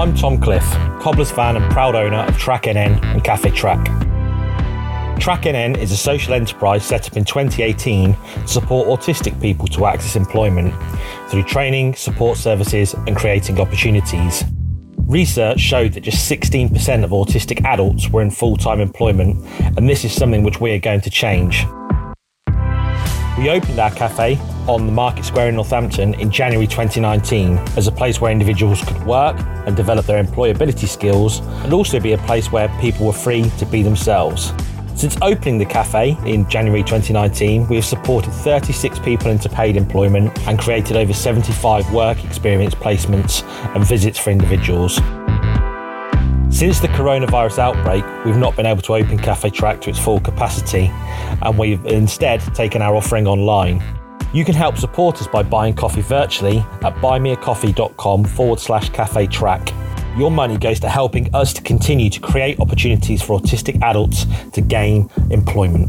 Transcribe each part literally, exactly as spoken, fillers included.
I'm Tom Cliff, Cobblers fan and proud owner of Track N N and Cafe Track. Track N N is a social enterprise set up in twenty eighteen to support autistic people to access employment through training, support services and creating opportunities. Research showed that just sixteen percent of autistic adults were in full-time employment, and this is something which we are going to change. We opened our cafe on the Market Square in Northampton in January twenty nineteen as a place where individuals could work and develop their employability skills, and also be a place where people were free to be themselves. Since opening the cafe in January twenty nineteen, we have supported thirty-six people into paid employment and created over seventy-five work experience placements and visits for individuals. Since the coronavirus outbreak, we've not been able to open Cafe Track to its full capacity, and we've instead taken our offering online. You can help support us by buying coffee virtually at buymeacoffee.com forward slash Cafe Track. Your money goes to helping us to continue to create opportunities for autistic adults to gain employment.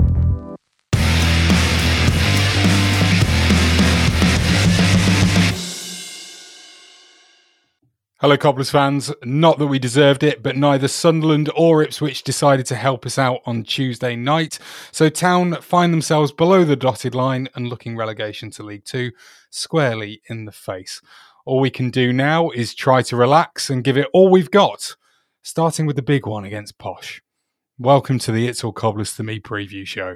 Hello Cobblers fans, not that we deserved it, but neither Sunderland or Ipswich decided to help us out on Tuesday night. So Town find themselves below the dotted line and looking relegation to League Two squarely in the face. All we can do now is try to relax and give it all we've got, starting with the big one against Posh. Welcome to the It's All Cobblers to Me preview show.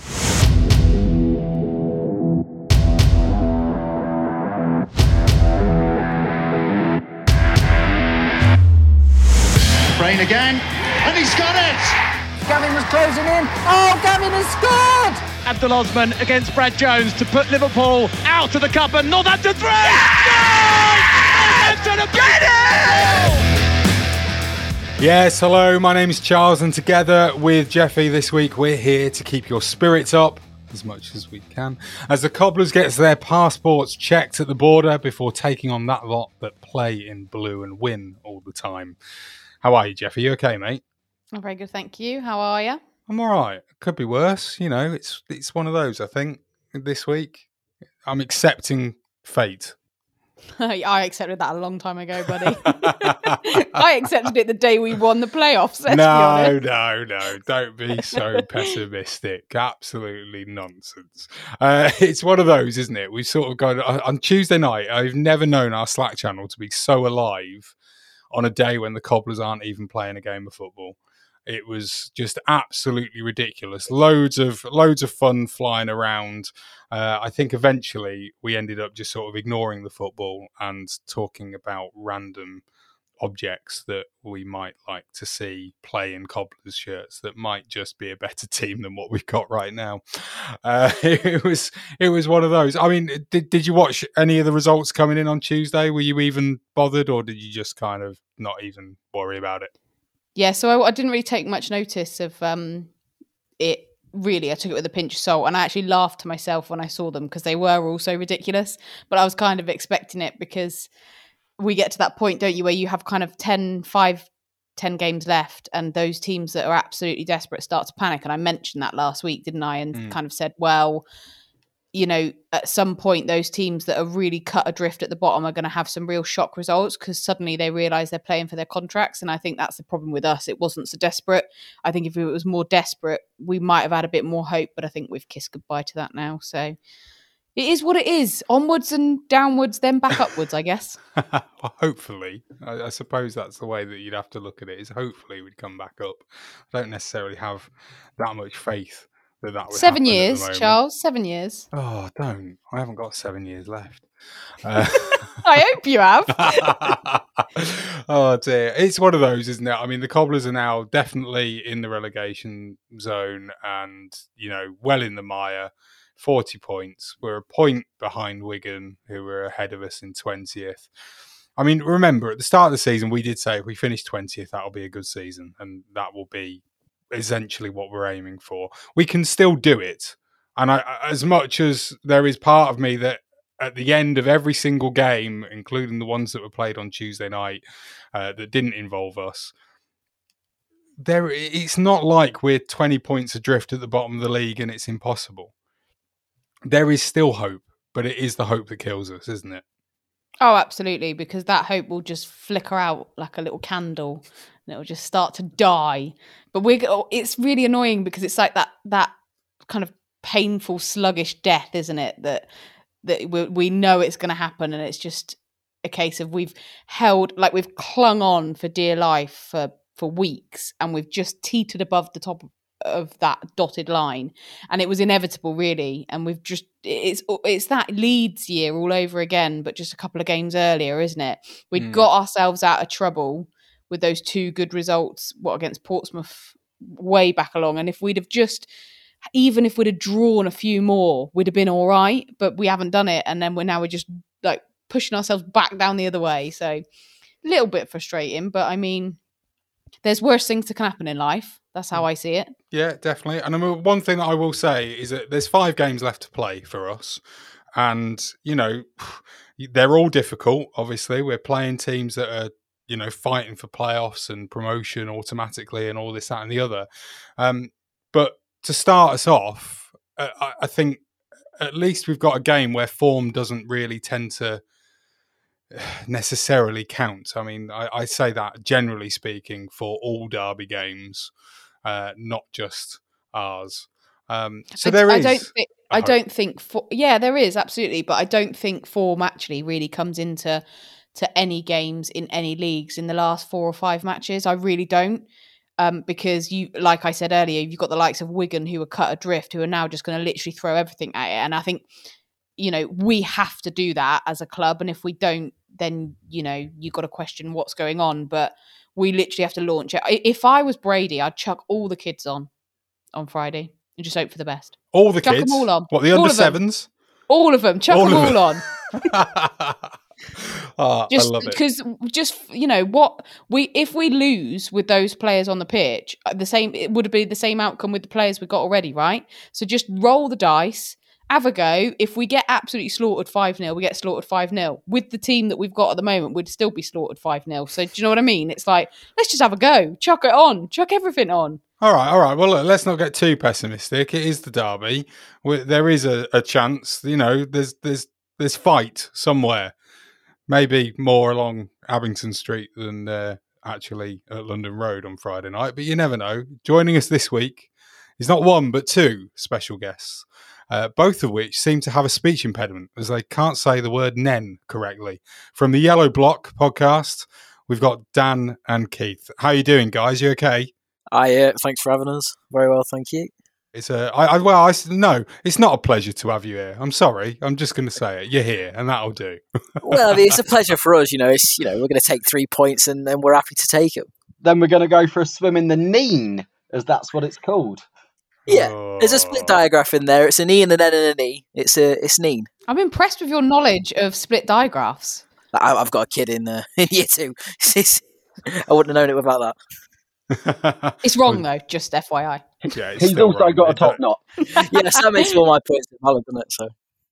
Rain again, and he's got it! Gavin was closing in. Oh, Gavin has scored! Abdul Osman against Brad Jones to put Liverpool out of the cup, and Northampton three! Yes! Northampton get it! Yes, hello, my name is Charles, and together with Jeffy this week, we're here to keep your spirits up as much as we can, as the Cobblers gets their passports checked at the border before taking on that lot that play in blue and win all the time. How are you, Jeff? Are you okay, mate? I'm very good, thank you. How are you? I'm all right. Could be worse. You know, it's it's one of those, I think, this week. I'm accepting fate. I accepted that a long time ago, buddy. I accepted it the day we won the playoffs, let's no, be honest. no, no. Don't be so pessimistic. Absolutely nonsense. Uh, it's one of those, isn't it? We've sort of gone... On Tuesday night, I've never known our Slack channel to be so alive on a day when the Cobblers aren't even playing a game of football. It was just absolutely ridiculous. Loads of loads of fun flying around. Uh, I think eventually we ended up just sort of ignoring the football and talking about random objects that we might like to see play in Cobblers shirts that might just be a better team than what we've got right now. Uh, it was it was one of those. I mean, did did you watch any of the results coming in on Tuesday? Were you even bothered, or did you just kind of not even worry about it? Yeah, so I, I didn't really take much notice of um, it. Really, I took it with a pinch of salt, and I actually laughed to myself when I saw them because they were all so ridiculous. But I was kind of expecting it because we get to that point, don't you, where you have kind of ten, five, ten games left, and those teams that are absolutely desperate start to panic. And I mentioned that last week, didn't I? And mm. kind of said, well, you know, at some point, those teams that are really cut adrift at the bottom are going to have some real shock results because suddenly they realise they're playing for their contracts. And I think that's the problem with us. It wasn't so desperate. I think if it was more desperate, we might have had a bit more hope, but I think we've kissed goodbye to that now. So it is what it is. Onwards and downwards, then back upwards, I guess. Well, hopefully. I, I suppose that's the way that you'd have to look at it, is hopefully we'd come back up. I don't necessarily have that much faith that that would Seven happen years, at the moment. Charles, seven years. Oh, don't. I haven't got seven years left. Uh, I hope you have. Oh, dear. It's one of those, isn't it? I mean, the Cobblers are now definitely in the relegation zone and, you know, well in the mire. forty points. We're a point behind Wigan, who were ahead of us in twentieth. I mean, remember, at the start of the season, we did say if we finish twentieth, that'll be a good season, and that will be essentially what we're aiming for. We can still do it. And I, as much as there is part of me that at the end of every single game, including the ones that were played on Tuesday night uh, that didn't involve us, there it's not like we're twenty points adrift at the bottom of the league and it's impossible. There is still hope, but it is the hope that kills us, isn't it? Oh, absolutely, because that hope will just flicker out like a little candle and it'll just start to die. But we're it's really annoying because it's like that that kind of painful, sluggish death, isn't it? That that we, we know it's going to happen, and it's just a case of we've held, like we've clung on for dear life for, for weeks, and we've just teetered above the top of that dotted line, and it was inevitable, really. And we've just it's it's that Leeds year all over again, but just a couple of games earlier, isn't it? We'd mm. got ourselves out of trouble with those two good results, what against Portsmouth way back along, and if we'd have just even if we'd have drawn a few more, we'd have been all right, but we haven't done it, and then we're now we're just like pushing ourselves back down the other way. So a little bit frustrating, but I mean, there's worse things that can happen in life. That's how I see it. Yeah, definitely. And I mean, one thing that I will say is that there's five games left to play for us. And, you know, they're all difficult, obviously. We're playing teams that are, you know, fighting for playoffs and promotion automatically and all this, that and the other. Um, but to start us off, uh, I, I think at least we've got a game where form doesn't really tend to necessarily count. I mean, I, I say that generally speaking for all derby games, uh, not just ours. Um, so there I, is. I don't think. I don't think. For, yeah, there is absolutely, but I don't think form actually really comes into to any games in any leagues in the last four or five matches. I really don't, um, because you, like I said earlier, you've got the likes of Wigan who are cut adrift, who are now just going to literally throw everything at it, and I think, you know, we have to do that as a club, and if we don't, then, you know, you've got to question what's going on. But we literally have to launch it. If I was Brady, I'd chuck all the kids on on Friday and just hope for the best. All the chuck kids? Them all on. What, the under sevens? All of them. Chuck all them all on. Oh, just, I love it. Because just, you know, what we if we lose with those players on the pitch, the same it would be the same outcome with the players we got already, right? So just roll the dice. Have a go. If we get absolutely slaughtered five nil, we get slaughtered five nil. With the team that we've got at the moment, we'd still be slaughtered five nil. So do you know what I mean? It's like, let's just have a go. Chuck it on. Chuck everything on. All right, all right. Well, look, let's not get too pessimistic. It is the derby. There is a, a chance, you know, there's there's there's fight somewhere. Maybe more along Abington Street than uh, actually at London Road on Friday night, but you never know. Joining us this week is not one, but two special guests. Uh, both of which seem to have a speech impediment as they can't say the word nen correctly. From the Yellow Block podcast, we've got Dan and Keith. How are you doing, guys? You okay? Hi, uh, thanks for having us. Very well, thank you. It's a, I, I, well, I, no, it's not a pleasure to have you here. I'm sorry. I'm just going to say it. You're here, and that'll do. Well, I mean, it's a pleasure for us. You know, it's, you know, we're going to take three points, and, and we're happy to take them. Then we're going to go for a swim in the Neen, as that's what it's called. Yeah, oh. There's a split diagraph in there. It's an E and an N and an E. It's a it's Neen. I'm impressed with your knowledge of split diagraphs. I, I've got a kid in, uh, in year two. It's, I wouldn't have known it without that. It's wrong though, just F Y I. Yeah, he's also wrong, got a top knot. Yes, that makes all my points valid, doesn't it? So.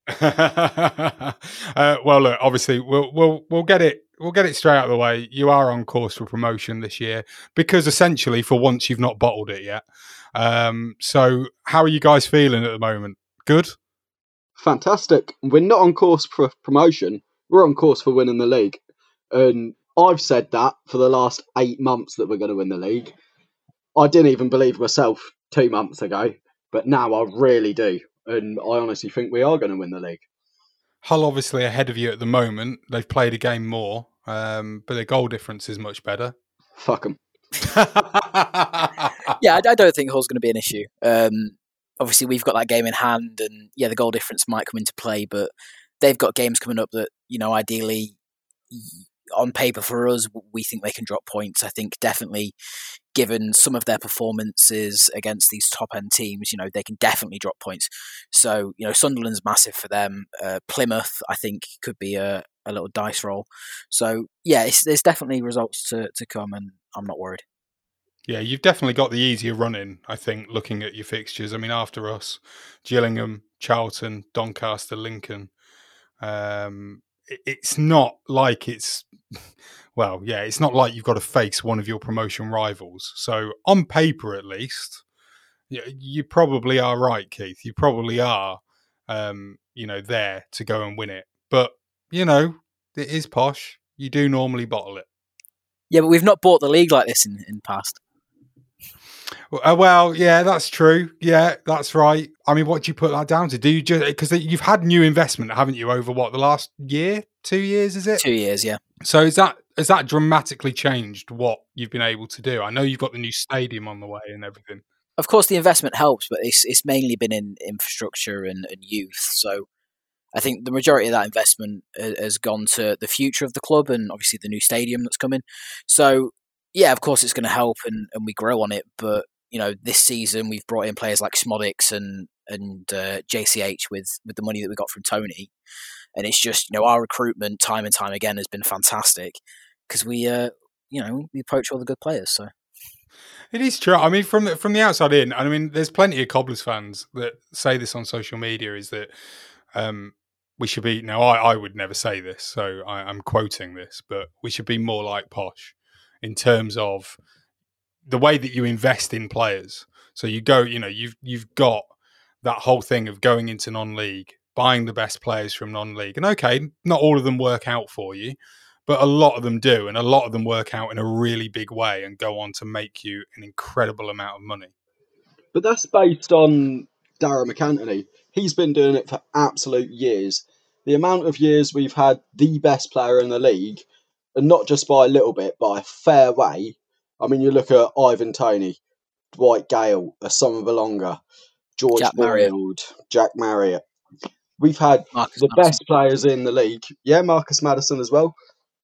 uh, well, look, obviously we'll we'll we'll get it we'll get it straight out of the way. You are on course for promotion this year because essentially, for once, you've not bottled it yet. Um, so, how are you guys feeling at the moment? Good, fantastic. We're not on course for promotion. We're on course for winning the league, and I've said that for the last eight months that we're going to win the league. I didn't even believe myself two months ago, but now I really do. And I honestly think we are going to win the league. Hull obviously ahead of you at the moment. They've played a game more, um, but their goal difference is much better. Fuck them. Yeah, I, I don't think Hull's going to be an issue. Um, obviously, we've got that game in hand, and yeah, the goal difference might come into play, but they've got games coming up that, you know, ideally, on paper for us, we think they can drop points. I think definitely, given some of their performances against these top-end teams, you know, they can definitely drop points. So, you know, Sunderland's massive for them. Uh, Plymouth, I think, could be a, a little dice roll. So, yeah, it's, there's definitely results to, to come, and I'm not worried. Yeah, you've definitely got the easier running, I think, looking at your fixtures. I mean, after us, Gillingham, Charlton, Doncaster, Lincoln. Um, it, it's not like it's... Well, yeah, it's not like you've got to face one of your promotion rivals. So on paper, at least, you, you probably are right, Keith. You probably are, um, you know, there to go and win it. But, you know, It is posh. You do normally bottle it. Yeah, but we've not bought the league like this in in the past. Uh, well, yeah, that's true. Yeah, that's right. I mean, what do you put that down to? Do you just because you've had new investment, haven't you, over what the last year, two years, is it? Two years, yeah. So is that has that dramatically changed what you've been able to do? I know you've got the new stadium on the way and everything. Of course, the investment helps, but it's it's mainly been in infrastructure and, and youth. So I think the majority of that investment has gone to the future of the club and obviously the new stadium that's coming. So yeah, of course, it's going to help and, and we grow on it, but you know, this season we've brought in players like Smodics and and uh, J C H with, with the money that we got from Tony, and it's just, you know, our recruitment time and time again has been fantastic because we uh, you know, we approach all the good players. So it is true. I mean, from the, from the outside in, I mean, there's plenty of Cobblers fans that say this on social media is that um, we should be. Now, I, I would never say this, so I, I'm quoting this, but we should be more like Posh in terms of the way that you invest in players. So you go, you know, you've you've got that whole thing of going into non-league, buying the best players from non-league. And okay, not all of them work out for you, but a lot of them do. And a lot of them work out in a really big way and go on to make you an incredible amount of money. But that's based on Darragh McAntony. He's been doing it for absolute years. The amount of years we've had the best player in the league, and not just by a little bit, by a fair way. I mean, you look at Ivan Toney, Dwight Gale, Asoma Belonga, George Jack Marriott. Boyd, Jack Marriott. We've had Marcus the Madison. best players in the league. Yeah, Marcus Madison as well.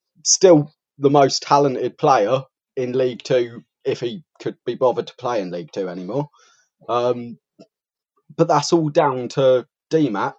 Still the most talented player in League Two, if he could be bothered to play in League Two anymore. Um, but that's all down to D Mac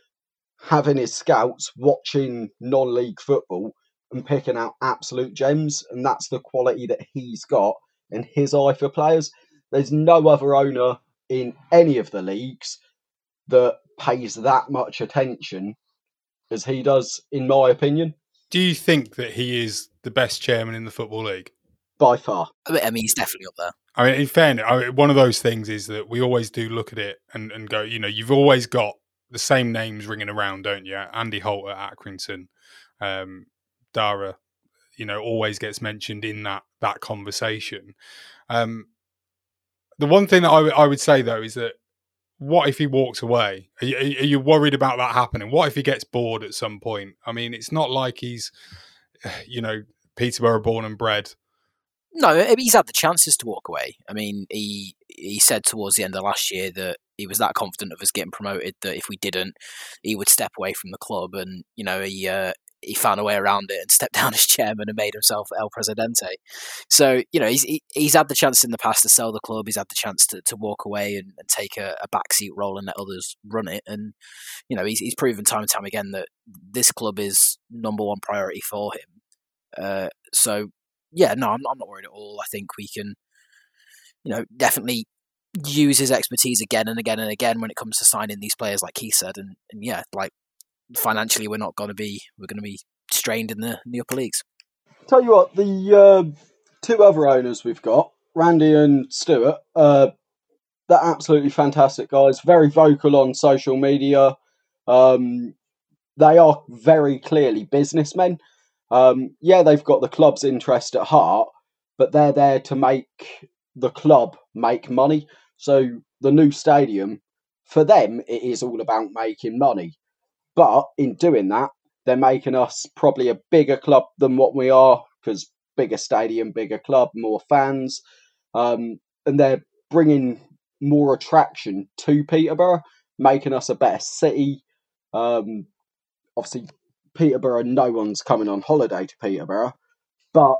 having his scouts watching non-league football and picking out absolute gems, and that's the quality that he's got and his eye for players. There's no other owner in any of the leagues that pays that much attention as he does, in my opinion. Do you think that he is the best chairman in the Football League? By far. I mean, he's definitely up there. I mean, in fairness, I mean, one of those things is that we always do look at it and, and go, you know, you've always got the same names ringing around, don't you? Andy Holt at Accrington, um, Darragh, you know, always gets mentioned in that that conversation. Um, the one thing that I, w- I would say, though, is that what if he walks away? Are you, are you worried about that happening? What if he gets bored at some point? I mean, it's not like he's, you know, Peterborough born and bred. No, he's had the chances to walk away. I mean, he he said towards the end of last year that he was that confident of us getting promoted that if we didn't, he would step away from the club. And, you know, he uh, he found a way around it and stepped down as chairman and made himself El Presidente. So, you know, he's he, he's had the chance in the past to sell the club. He's had the chance to, to walk away and, and take a, a backseat role and let others run it. And, you know, he's, he's proven time and time again that this club is number one priority for him. Uh, so, yeah, no, I'm, I'm not worried at all. I think we can, you know, definitely use his expertise again and again and again when it comes to signing these players, like he said. And, and yeah, like financially, we're not going to be we're going to be strained in the, in the upper leagues. Tell you what, the uh, two other owners we've got, Randy and Stuart, uh, they're absolutely fantastic guys. Very vocal on social media. Um, they are very clearly businessmen. Um, yeah, they've got the club's interest at heart, but they're there to make the club make money. So the new stadium, for them, it is all about making money. But in doing that, they're making us probably a bigger club than what we are, because bigger stadium, bigger club, more fans. Um, and they're bringing more attraction to Peterborough, making us a better city. Um, obviously, Peterborough, no one's coming on holiday to Peterborough. But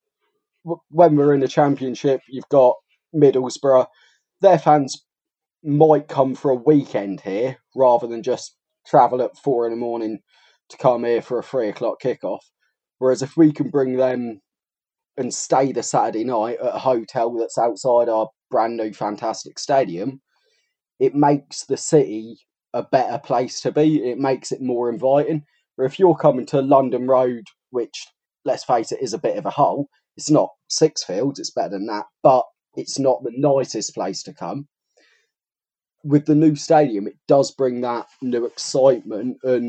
w- when we're in the Championship, you've got Middlesbrough. Their fans might come for a weekend here rather than just travel at four in the morning to come here for a three o'clock kickoff. Whereas if we can bring them and stay the Saturday night at a hotel that's outside our brand new fantastic stadium, it makes the city a better place to be. It makes it more inviting. Where if you're coming to London Road, which, let's face it, is a bit of a hole, it's not Sixfields, it's better than that, but it's not the nicest place to come. With the new stadium, it does bring that new excitement, and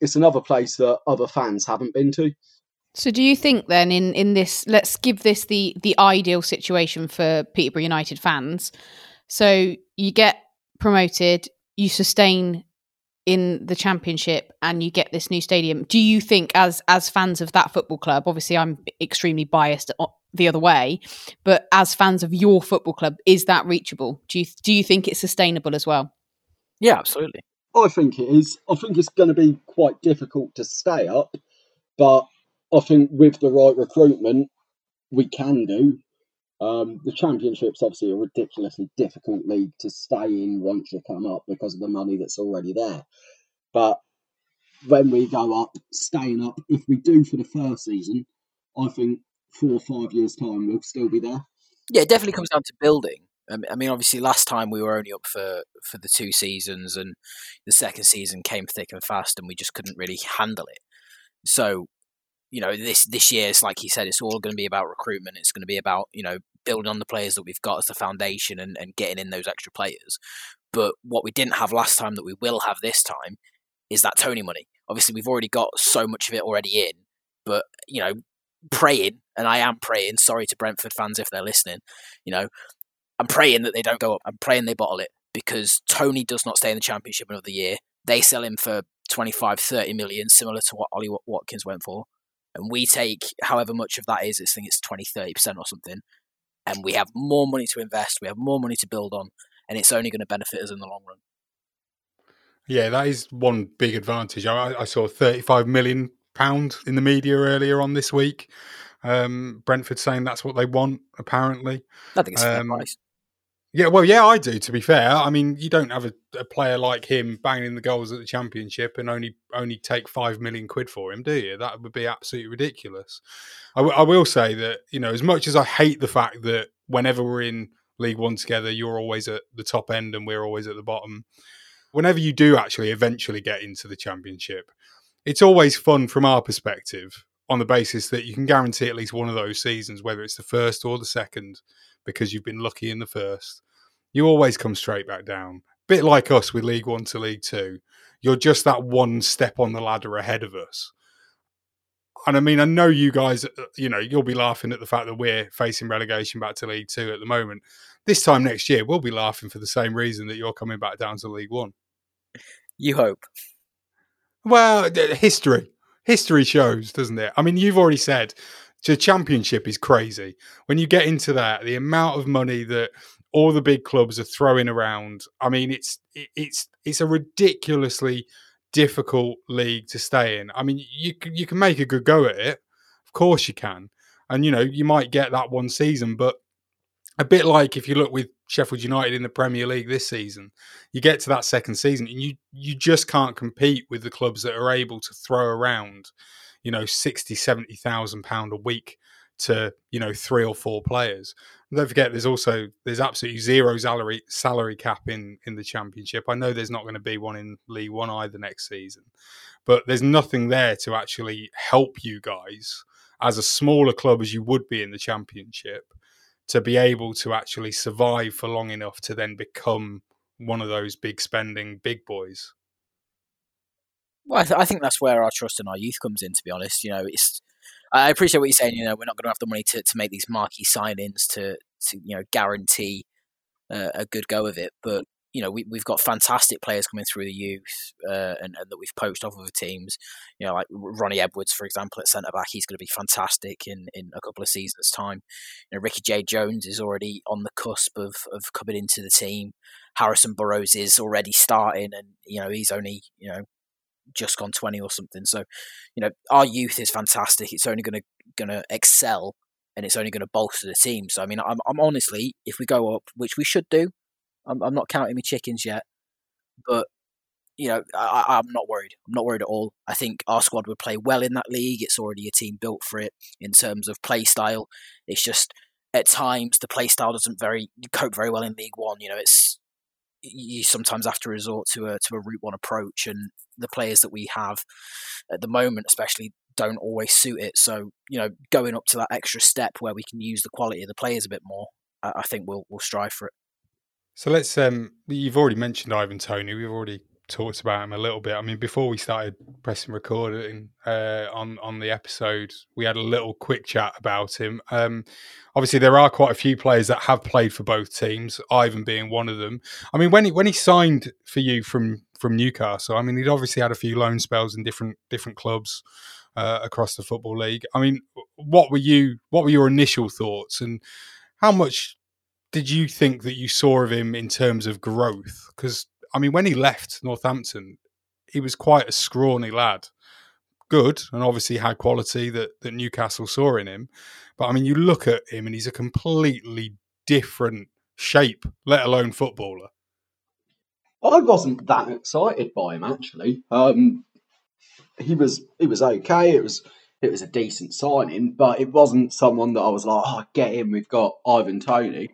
it's another place that other fans haven't been to. So do you think then in, in this, let's give this the, the ideal situation for Peterborough United fans. So you get promoted, you sustain in the Championship and you get this new stadium. Do you think as as fans of that football club, obviously I'm extremely biased the other way, but as fans of your football club, is that reachable? Do you, do you think it's sustainable as well? Yeah, absolutely. I think it is. I think it's going to be quite difficult to stay up, but I think with the right recruitment, we can do. Um, the Championship's obviously a ridiculously difficult league to stay in once you come up because of the money that's already there. But when we go up, staying up, if we do for the first season, I think four or five years' time we'll still be there. Yeah, it definitely comes down to building. I mean, obviously, last time we were only up for, for the two seasons, and the second season came thick and fast, and we just couldn't really handle it. So, you know, this this year, it's like you said, it's all going to be about recruitment. It's going to be about, you know, building on the players that we've got as the foundation and, and getting in those extra players. But what we didn't have last time that we will have this time is that Tony money. Obviously, we've already got so much of it already in, but, you know, praying, and I am praying, sorry to Brentford fans if they're listening, you know, I'm praying that they don't go up. I'm praying they bottle it, because Tony does not stay in the Championship another year. They sell him for twenty-five, thirty million, similar to what Ollie Watkins went for. And we take however much of that is, I think it's twenty, thirty percent or something. And we have more money to invest. We have more money to build on. And it's only going to benefit us in the long run. Yeah, that is one big advantage. I, I saw thirty-five million pounds in the media earlier on this week. Um, Brentford saying that's what they want, apparently. I think it's a fair um, price. Yeah, well, yeah, I do, to be fair. I mean, you don't have a, a player like him banging the goals at the Championship and only only take five million quid for him, do you? That would be absolutely ridiculous. I, w- I will say that, you know, as much as I hate the fact that whenever we're in League One together, you're always at the top end and we're always at the bottom. Whenever you do actually eventually get into the Championship, it's always fun from our perspective on the basis that you can guarantee at least one of those seasons, whether it's the first or the second, because you've been lucky in the first. You always come straight back down. Bit like us with League One to League Two. You're just that one step on the ladder ahead of us. And I mean, I know you guys, you know, you'll be laughing at the fact that we're facing relegation back to League Two at the moment. This time next year, we'll be laughing for the same reason that you're coming back down to League One. You hope. Well, history. History shows, doesn't it? I mean, you've already said the Championship is crazy. When you get into that, the amount of money that all the big clubs are throwing around, I mean, it's it's it's a ridiculously difficult league to stay in. I mean, you you can make a good go at it, of course you can, and you know you might get that one season, but a bit like if you look with Sheffield United in the Premier League this season, you get to that second season and you you just can't compete with the clubs that are able to throw around, you know, sixty, seventy thousand pounds a week to, you know, three or four players. And don't forget, there's also, there's absolutely zero salary salary cap in, in the Championship. I know there's not going to be one in League One either next season, but there's nothing there to actually help you guys as a smaller club as you would be in the Championship to be able to actually survive for long enough to then become one of those big spending big boys. Well, I, th- I think that's where our trust in our youth comes in, to be honest. You know, it's, I appreciate what you're saying. You know, we're not going to have the money to, to make these marquee signings to, to you know, guarantee uh, a good go of it. But, you know, we, we've got fantastic players coming through the youth uh, and, and that we've poached off of the teams. You know, like Ronnie Edwards, for example, at centre-back. He's going to be fantastic in, in a couple of seasons' time. You know, Ricky J. Jones is already on the cusp of, of coming into the team. Harrison Burrows is already starting and, you know, he's only, you know, just gone twenty or something. So, you know, our youth is fantastic. It's only going to going to excel, and it's only going to bolster the team. So, I mean, I'm, I'm honestly, if we go up, which we should do, I'm, I'm not counting my chickens yet, but you know, I, I'm not worried. I'm not worried at all. I think our squad would play well in that league. It's already a team built for it in terms of play style. It's just at times the play style doesn't very cope very well in League One. You know, it's you sometimes have to resort to a to a route one approach, and the players that we have at the moment, especially, don't always suit it. So, you know, going up to that extra step where we can use the quality of the players a bit more, I think we'll we'll strive for it. So let's. Um, you've already mentioned Ivan Toney. We've already talked about him a little bit. I mean, before we started pressing recording uh, on on the episode, we had a little quick chat about him. Um, obviously, there are quite a few players that have played for both teams, Ivan being one of them. I mean, when he when he signed for you from from Newcastle, I mean, he'd obviously had a few loan spells in different different clubs uh, across the Football League. I mean, what were you what were your initial thoughts, and how much did you think that you saw of him in terms of growth? Because I mean, when he left Northampton, he was quite a scrawny lad. Good, and obviously had quality that, that Newcastle saw in him. But I mean, you look at him and he's a completely different shape, let alone footballer. I wasn't that excited by him, actually. Um, he was he was okay. It was it was a decent signing, but it wasn't someone that I was like, oh, get him. We've got Ivan Toney.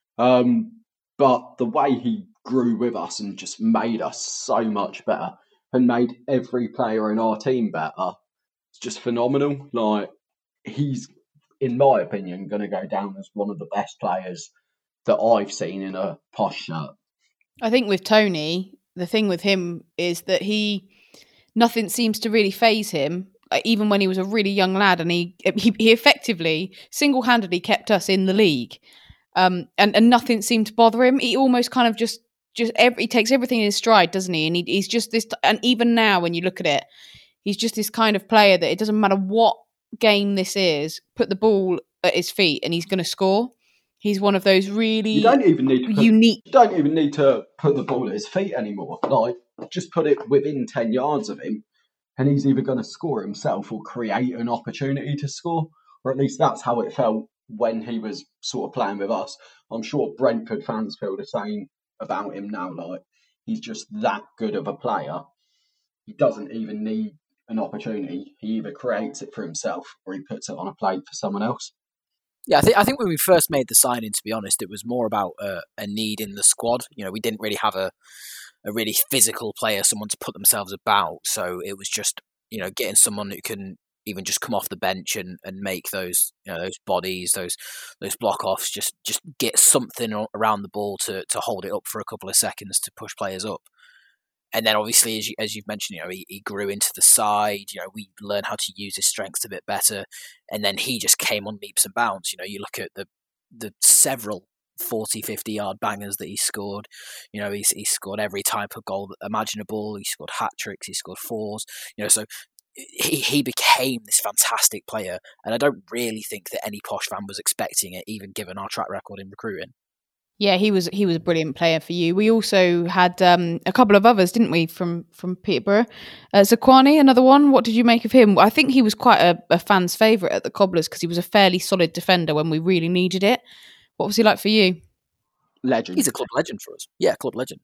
Um, but the way he grew with us and just made us so much better and made every player in our team better. It's just phenomenal. Like, he's, in my opinion, going to go down as one of the best players that I've seen in a posh shirt. I think with Toney, the thing with him is that he, nothing seems to really faze him. Like, even when he was a really young lad, and he he, he effectively single-handedly kept us in the league, um, and and nothing seemed to bother him. He almost kind of just just every, he takes everything in his stride, doesn't he? And he, he's just this. And even now, when you look at it, he's just this kind of player that it doesn't matter what game this is, put the ball at his feet, and he's going to score. He's one of those really you don't even need to put, unique. You don't even need to put the ball at his feet anymore. Like, just put it within ten yards of him, and he's either going to score himself or create an opportunity to score. Or at least that's how it felt when he was sort of playing with us. I'm sure Brentford fans feel the same about him now. Like, he's just that good of a player. He doesn't even need an opportunity. He either creates it for himself or he puts it on a plate for someone else. Yeah, I think I think when we first made the signing, to be honest, it was more about uh, a need in the squad. You know, we didn't really have a a really physical player, someone to put themselves about. So it was just, you know, getting someone who can even just come off the bench and, and make those, you know, those bodies, those those block offs, just just get something around the ball to to hold it up for a couple of seconds to push players up. And then obviously, as, you, as you've mentioned, you know, he, he grew into the side. You know, we learned how to use his strengths a bit better. And then he just came on leaps and bounds. You know, you look at the the several forty, fifty-yard bangers that he scored. You know, he's, he scored every type of goal imaginable. He scored hat-tricks. He scored fours. You know, so he, he became this fantastic player. And I don't really think that any posh fan was expecting it, even given our track record in recruiting. Yeah, he was he was a brilliant player for you. We also had um, a couple of others, didn't we, from from Peterborough? Uh, Zakuani, another one. What did you make of him? I think he was quite a, a fan's favourite at the Cobblers because he was a fairly solid defender when we really needed it. What was he like for you? Legend. He's a club legend for us. Yeah, club legend.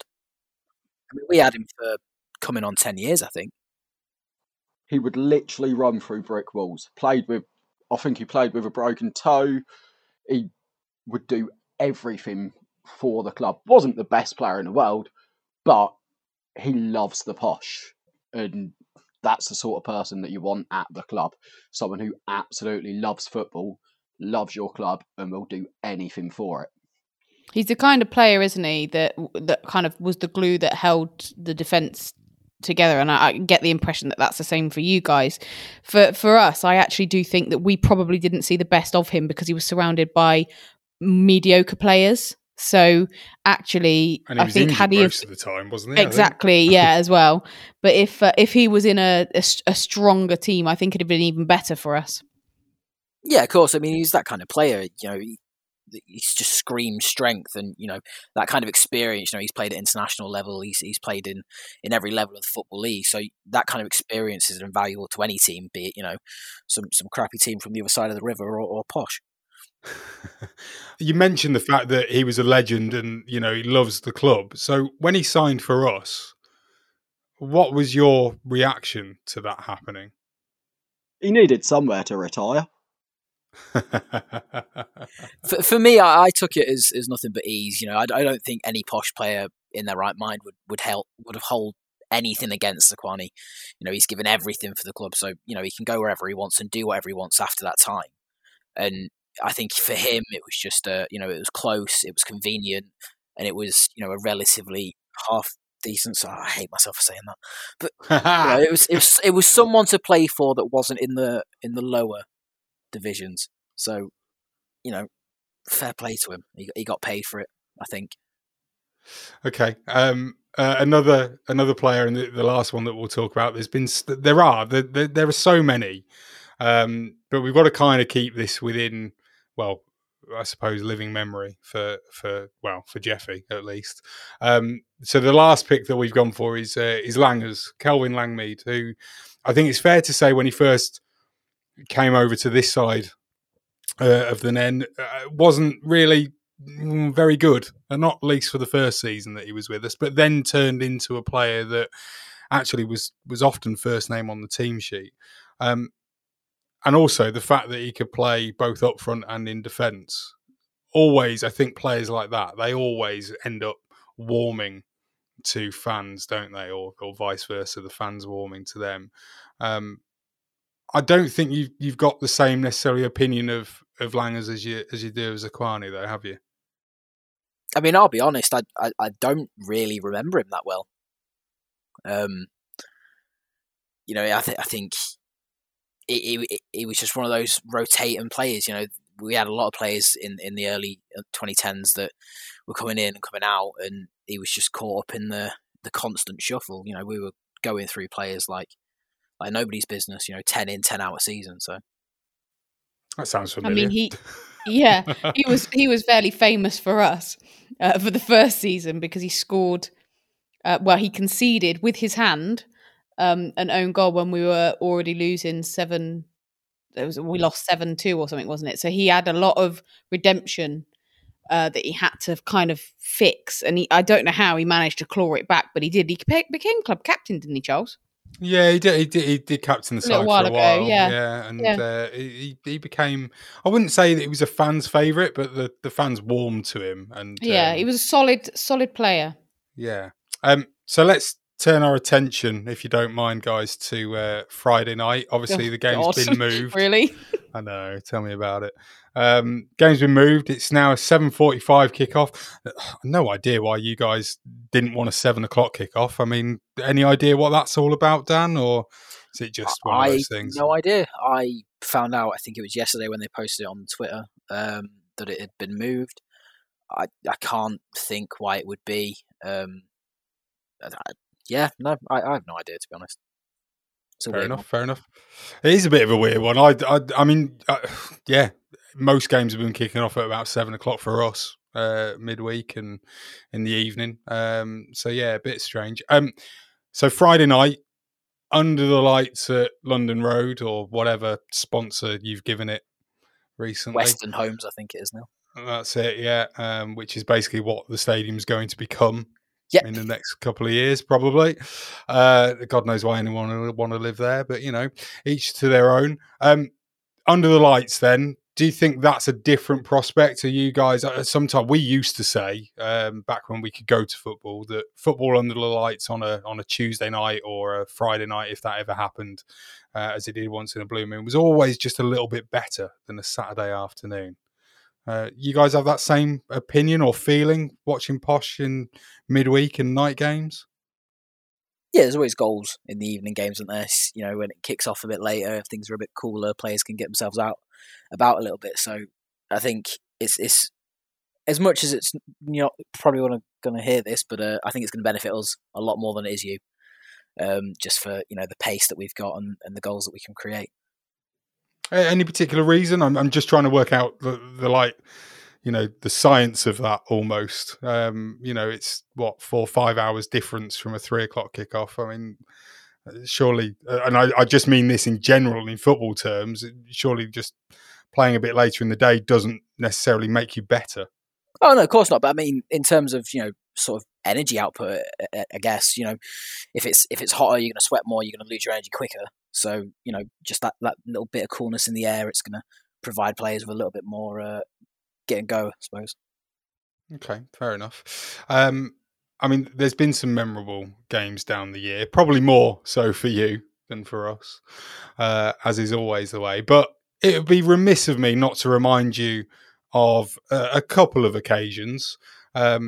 I mean, we had him for coming on ten years, I think. He would literally run through brick walls. Played with, I think he played with a broken toe. He would do everything for the club. Wasn't the best player in the world, but he loves the posh, and that's the sort of person that you want at the club. Someone who absolutely loves football, loves your club, and will do anything for it. He's the kind of player, isn't he, that that kind of was the glue that held the defence together, and I, I get the impression that that's the same for you guys. For for us, I actually do think that we probably didn't see the best of him because he was surrounded by mediocre players. So actually, and he I was think had he most of the time, wasn't he? Exactly, yeah, as well. But if uh, if he was in a, a a stronger team, I think it'd have been even better for us. Yeah, of course. I mean, he's that kind of player. You know, he, he's just screams strength, and you know that kind of experience. You know, he's played at international level. He's he's played in, in every level of the Football League. So that kind of experience is invaluable to any team, be it you know some some crappy team from the other side of the river or, or posh. You mentioned the fact that he was a legend and, you know, he loves the club. So when he signed for us, what was your reaction to that happening? He needed somewhere to retire. for, for me, I, I took it as, as nothing but ease. You know, I, I don't think any posh player in their right mind would, would help, would have hold anything against Zakuani. You know, he's given everything for the club. So, you know, he can go wherever he wants and do whatever he wants after that time. And I think for him, it was just, uh, you know, it was close, it was convenient, and it was, you know, a relatively half decent. So I hate myself for saying that, but you know, it was it was it was someone to play for that wasn't in the in the lower divisions. So you know, fair play to him. He he got paid for it, I think. Okay. Um, uh, another another player, and the, the last one that we'll talk about. There's been there are there, there, there are so many, um, but we've got to kind of keep this within. Well, I suppose living memory for for well for Jeffy at least. Um, so the last pick that we've gone for is uh, is Langers, Kelvin Langmead, who I think it's fair to say when he first came over to this side uh, of the Nen uh, wasn't really very good, and not least for the first season that he was with us, but then turned into a player that actually was was often first name on the team sheet. Um, And also the fact that he could play both up front and in defence. Always, I think players like that, they always end up warming to fans, don't they? Or, or vice versa, the fans warming to them. Um, I don't think you've, you've got the same necessarily opinion of, of Langers as you as you do of Zakuani, though, have you? I mean, I'll be honest, I, I, I don't really remember him that well. Um, you know, I, th- I think... It, it, it was just one of those rotating players. You know, we had a lot of players in, in the early twenty tens that were coming in and coming out, and he was just caught up in the, the constant shuffle. You know, we were going through players like like nobody's business. You know, ten in, ten out a season. So that sounds familiar. I mean, he, yeah, he was he was fairly famous for us uh, for the first season because he scored. Uh, well, he conceded with his hand. Um, an own goal when we were already losing seven. It was we lost seven two or something, wasn't it? So he had a lot of redemption uh, that he had to kind of fix, and he, I don't know how he managed to claw it back, but he did. He became club captain, didn't he, Charles? Yeah, he did. He did, he did captain the side a while for a while. Ago, yeah, yeah, and yeah. Uh, he he became. I wouldn't say that he was a fan's favourite, but the, the fans warmed to him, and yeah, um, he was a solid solid player. Yeah. Um. So let's turn our attention, if you don't mind, guys, to uh, Friday night. Obviously, Oh, the game's God. been moved. Really? I know. Tell me about it. Um, game's been moved. It's now a seven forty-five kickoff. No idea why you guys didn't want a seven o'clock kickoff. I mean, any idea what that's all about, Dan, or is it just one I, of those things? No idea. I found out, I think it was yesterday when they posted it on Twitter, um, that it had been moved. I, I can't think why it would be. Um, I, Yeah, no, I, I have no idea, to be honest. Fair enough, one. fair enough. It is a bit of a weird one. I, I, I mean, uh, yeah, most games have been kicking off at about seven o'clock for us, uh, midweek and in the evening. Um, so, yeah, a bit strange. Um, so, Friday night, under the lights at London Road or whatever sponsor you've given it recently. Western Homes, I think it is now. That's it, yeah, um, which is basically what the stadium's going to become. Yep. In the next couple of years, probably. Uh, God knows why anyone would want to live there, but, you know, each to their own. Um, under the lights, then, do you think that's a different prospect to you guys? Sometimes we used to say, um, back when we could go to football, that football under the lights on a on a Tuesday night or a Friday night, if that ever happened, uh, as it did once in a blue moon, was always just a little bit better than a Saturday afternoon. Uh, you guys have that same opinion or feeling watching Posh in midweek and night games? Yeah, there's always goals in the evening games, isn't there? You know, when it kicks off a bit later, if things are a bit cooler, players can get themselves out about a little bit. So I think it's it's as much as it's, you know, probably going to hear this, but uh, I think it's going to benefit us a lot more than it is you, um, just for, you know, the pace that we've got and, and the goals that we can create. Any particular reason? I'm I'm just trying to work out the, the like, you know, the science of that almost. Um, you know, it's what, four or five hours difference from a three o'clock kickoff. I mean, surely, and I, I just mean this in general in football terms, surely just playing a bit later in the day doesn't necessarily make you better. Oh, no, of course not. But I mean, in terms of, you know, sort of energy output, I guess, you know, if it's if it's hotter, you're going to sweat more, you're going to lose your energy quicker. So, you know, just that, that little bit of coolness in the air, it's going to provide players with a little bit more uh, get and go, I suppose. Okay, fair enough. Um, I mean, there's been some memorable games down the year, probably more so for you than for us, uh, as is always the way. But it would be remiss of me not to remind you of uh, a couple of occasions. Um,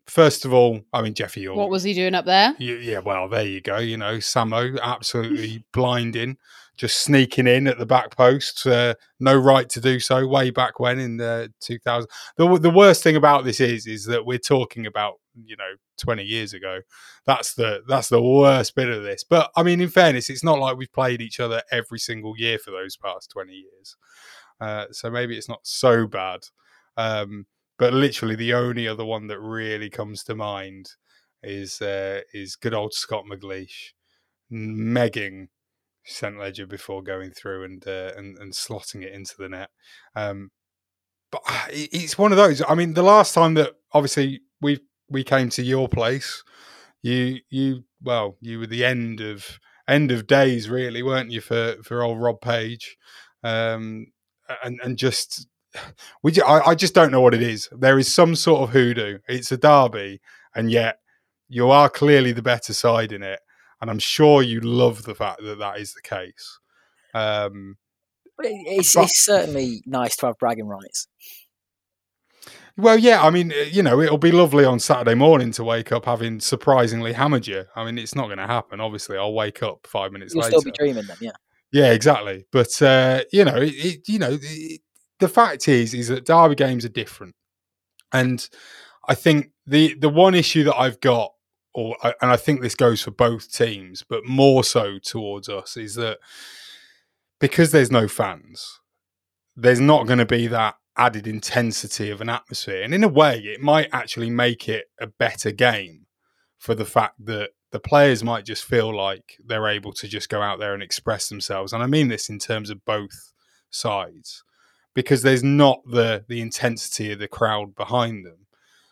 first of all, I mean, Jeffy, you're, What was he doing up there? you, yeah, well, there you go. You know, Samo, absolutely blinding, just sneaking in at the back post. Uh, no right to do so. Way back when in the two thousand. The the worst thing about this is is that we're talking about, you know, twenty years ago. That's the that's the worst bit of this. But I mean, in fairness, it's not like we've played each other every single year for those past twenty years. Uh, so maybe it's not so bad. Um, but literally, the only other one that really comes to mind is uh, is good old Scott McLeish megging Saint Ledger before going through and uh, and and slotting it into the net. Um, but it's one of those. I mean, the last time that obviously we we came to your place, you you well, you were the end of end of days, really, weren't you, for for old Rob Page, um, and and just we just, I, I just don't know what it is. There is some sort of hoodoo. It's a derby, and yet you are clearly the better side in it. And I'm sure you love the fact that that is the case. Um, it's, but, it's certainly nice to have bragging rights. Well, yeah, I mean, you know, it'll be lovely on Saturday morning to wake up having surprisingly hammered you. I mean, it's not going to happen. Obviously, I'll wake up five minutes You'll later. You'll still be dreaming then, yeah. Yeah, exactly. But, uh, you know, it, it, you know, it, the fact is, is that derby games are different. And I think the the one issue that I've got, or and I think this goes for both teams, but more so towards us, is that because there's no fans, there's not going to be that added intensity of an atmosphere. And in a way, it might actually make it a better game for the fact that the players might just feel like they're able to just go out there and express themselves. And I mean this in terms of both sides, because there's not the the intensity of the crowd behind them.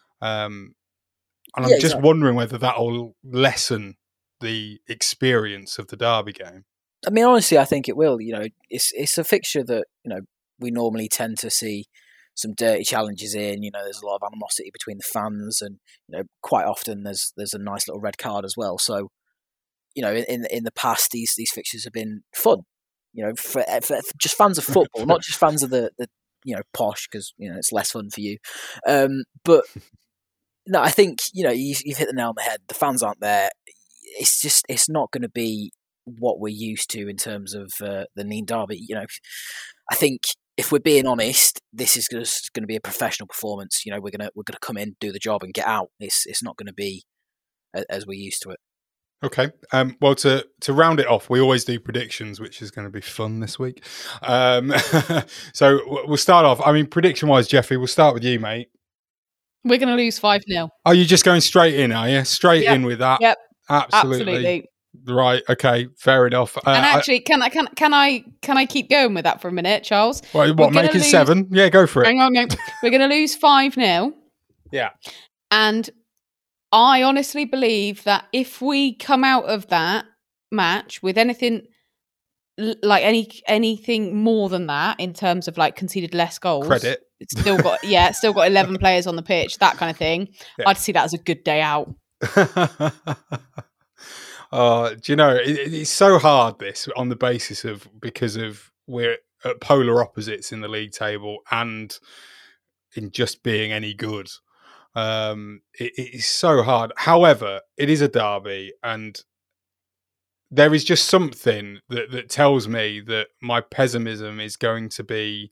Um, and I'm yeah, just exactly. wondering whether that will lessen the experience of the derby game. I mean, honestly, I think it will. You know, it's it's a fixture that, you know, we normally tend to see some dirty challenges in. You know, there's a lot of animosity between the fans, and, you know, quite often there's there's a nice little red card as well. So, you know, in in the past, these these fixtures have been fun. You know, for, for just fans of football, not just fans of the, the you know, posh, because, you know, it's less fun for you. Um, but no, I think, you know, you've, you've hit the nail on the head. The fans aren't there. It's just, it's not going to be what we're used to in terms of uh, the Neen derby. You know, I think if we're being honest, this is just going to be a professional performance. You know, we're gonna we're gonna come in, do the job, and get out. It's it's not going to be as we're used to it. Okay. Um, well, to, to round it off, we always do predictions, which is going to be fun this week. Um, so we'll start off. I mean, prediction-wise, Jeffrey, we'll start with you, mate. We're going to lose five nil. Are you just going straight in, are you? Straight Yep. in with that? Yep. Absolutely. Absolutely. Right. Okay. Fair enough. Uh, And actually, can I can can I can I keep going with that for a minute, Charles? I, what, We're what gonna make it lose- seven? Yeah, go for it. Hang on, no. We're going to lose five nil. Yeah. And I honestly believe that if we come out of that match with anything l- like any anything more than that in terms of like conceded less goals, Credit. it's still got yeah, it's still got eleven players on the pitch, that kind of thing. Yeah. I'd see that as a good day out. Uh, do you know, it, it's so hard this on the basis of because of we're at polar opposites in the league table and in just being any good. Um, it, it is so hard. However, it is a derby, and there is just something that, that tells me that my pessimism is going to be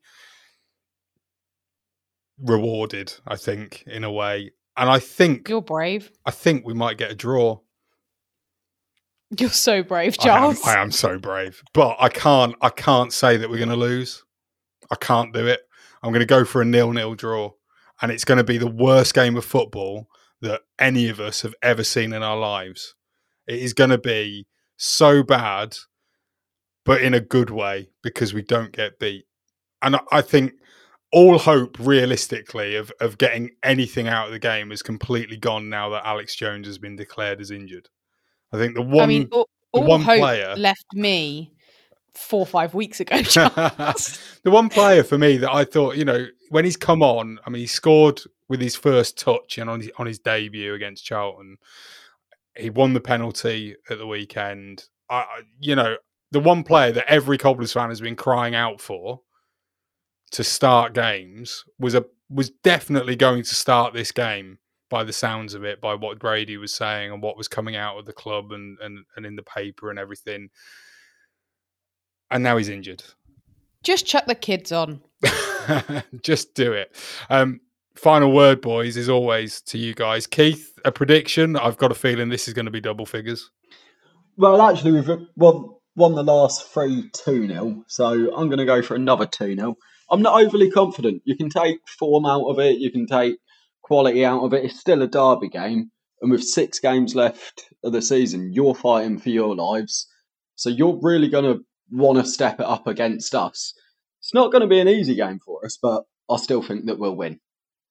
rewarded, I think, in a way. And I think You're brave. I think we might get a draw. You're so brave, I am, Charles. I am so brave, but I can't. I can't say that we're going to lose. I can't do it. I'm going to go for a nil-nil draw, and it's going to be the worst game of football that any of us have ever seen in our lives. It is going to be so bad, but in a good way because we don't get beat. And I, I think all hope, realistically, of of getting anything out of the game is completely gone now that Alex Jones has been declared as injured. I think the one, I mean, all, the all one hope player left me four or five weeks ago, Charles. the one player for me that I thought, you know, when he's come on, I mean, he scored with his first touch and on his, on his debut against Charlton. He won the penalty at the weekend. I, you know, the one player that every Cobblers fan has been crying out for to start games was a was definitely going to start this game by the sounds of it, by what Grady was saying and what was coming out of the club and, and, and in the paper and everything. And now he's injured. Just chuck the kids on. Just do it. Um, final word, boys, is always to you guys. Keith, a prediction? I've got a feeling this is going to be double figures. Well, actually, we've won, won the last three two nil, so I'm going to go for another two nil. I'm not overly confident. You can take form out of it, you can take quality out of it. It's still a derby game, and with six games left of the season, you're fighting for your lives. So you're really going to want to step it up against us. It's not going to be an easy game for us, but I still think that we'll win.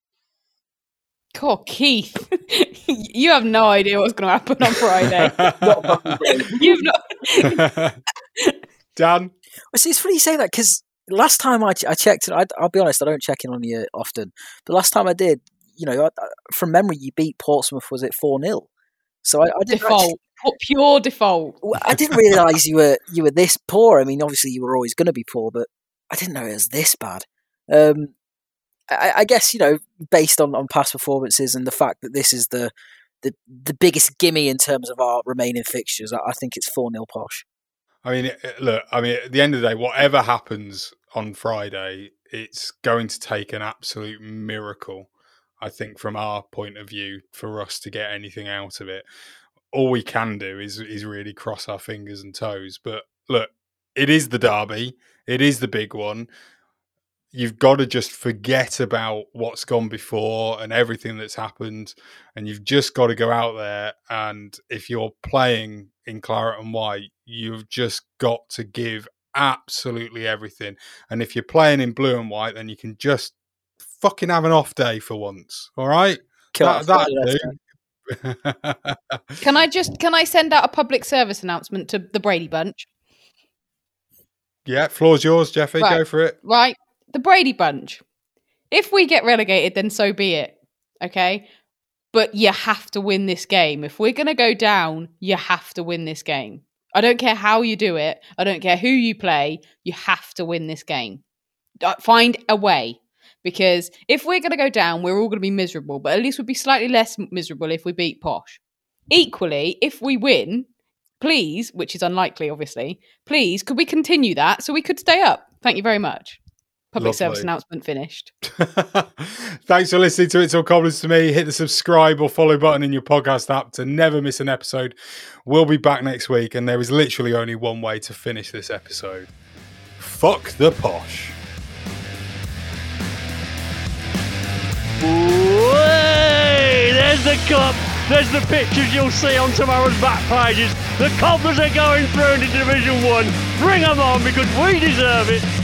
God, Keith, you have no idea what's going to happen on Friday. You've not. Dan? Well, see, it's funny you say that because last time I, ch- I checked, I, I'll be honest, I don't check in on you often, but last time I did, you know, I, I, from memory, you beat Portsmouth, was it four nil? So I, I didn't default, actually, pure default. I didn't realise you were you were this poor. I mean, obviously you were always going to be poor, but I didn't know it was this bad. Um, I, I guess, you know, based on, on past performances and the fact that this is the the, the biggest gimme in terms of our remaining fixtures, I, I think it's four nil Posh. I mean, look, I mean, at the end of the day, whatever happens on Friday, it's going to take an absolute miracle, I think, from our point of view, for us to get anything out of it. All we can do is is really cross our fingers and toes. But look, it is the derby. It is the big one. You've got to just forget about what's gone before and everything that's happened. And you've just got to go out there. And if you're playing in claret and white, you've just got to give absolutely everything. And if you're playing in blue and white, then you can just fucking have an off day for once. All right? That, that Can I just, can I send out a public service announcement to the Brady Bunch? Yeah, floor's yours, Jeffy. Right. Go for it. Right. The Brady Bunch. If we get relegated, then so be it. Okay? But you have to win this game. If we're going to go down, you have to win this game. I don't care how you do it. I don't care who you play. You have to win this game. Find a way. Because if we're going to go down, we're all going to be miserable. But at least we'd be slightly less miserable if we beat Posh. Equally, if we win, please, which is unlikely, obviously, please, could we continue that so we could stay up? Thank you very much. Public Lovely. Service announcement finished. Thanks for listening to It's All Cobblers to Me. Hit the subscribe or follow button in your podcast app to never miss an episode. We'll be back next week, and there is literally only one way to finish this episode. Fuck the Posh. Way! There's the cup. There's the pictures you'll see on tomorrow's back pages. The Cobblers are going through into Division One. Bring them on, because we deserve it.